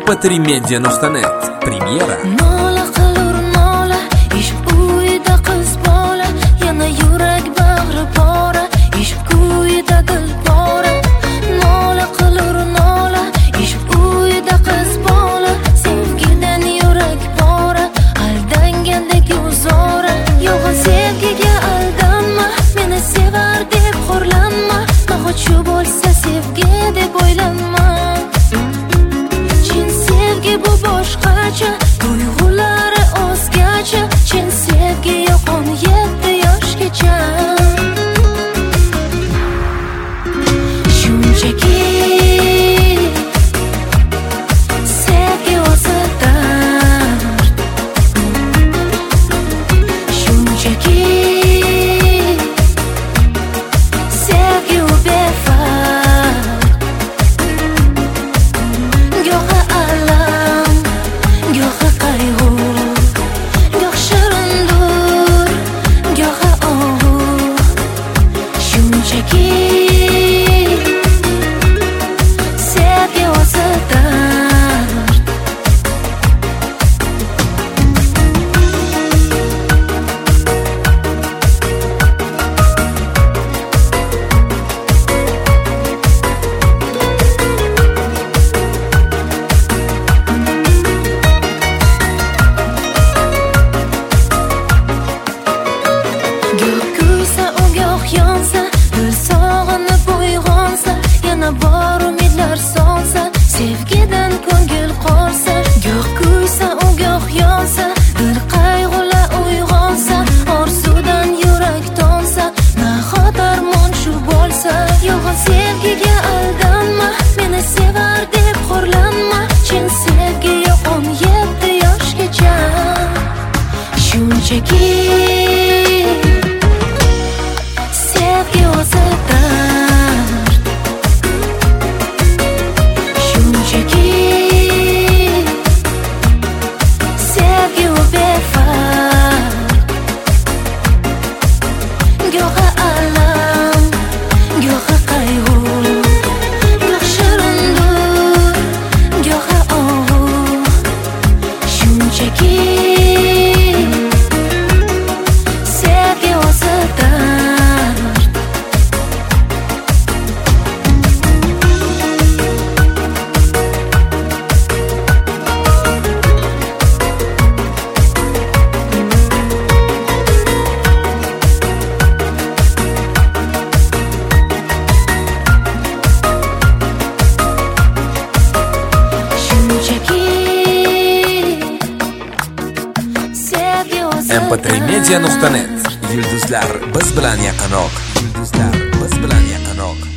mp3media.net Premyera. Nola qilur nola, ish uyida qiz bola, yana yurak bag'ri pora, ish uyida dil pora. Nola qilur nola, ish uyida qiz bola, sevgidan yurak pora, aldangandek uzora. Yolg'on sevgiga aldanma, meni sevar deb xo'rlanma, nahot shu bo'lsa sevgi deb o'ylanma. Chin sevgi bu boshqacha, tuyg'ulari o'zgacha, chin sevgi yo'qon 7 yoshgacha. Shunchaki sevgi o'zi dard, shunchaki sevgi u befarq. Go'ha alam, go'ha qayg'u, goh shirindur, go'ha og'u. Shunchaki sevgi o'zi dard. Goh kuysa u goh yonsa, dil sog'inib uyg'onsa, yana bor umidlar solsa, sevgidan ko'ngil qolsa. Goh kuysa u goh yonsa, dil qayg'ula uyg'onsa, orzudan yurak tonsa, nahot armon shu bo'lsa. Yolg'on sevgiga aldanma, meni sevar deb xo'rlanma, chin sevgi yo'qon 7 yoshgacha. Shunchaki sevgi o'zi dard, shunchaki sevgi u befarq. Go'ha alam, go'ha qayg'u, goh shirindur, go'ha og'u. Shunchaki sevgi o'zi dard. Shunchaki sevgi o'zi mp3media.net. Yulduzlar biz bilan yaqinroq. Yulduzlar biz bilan yaqinroq.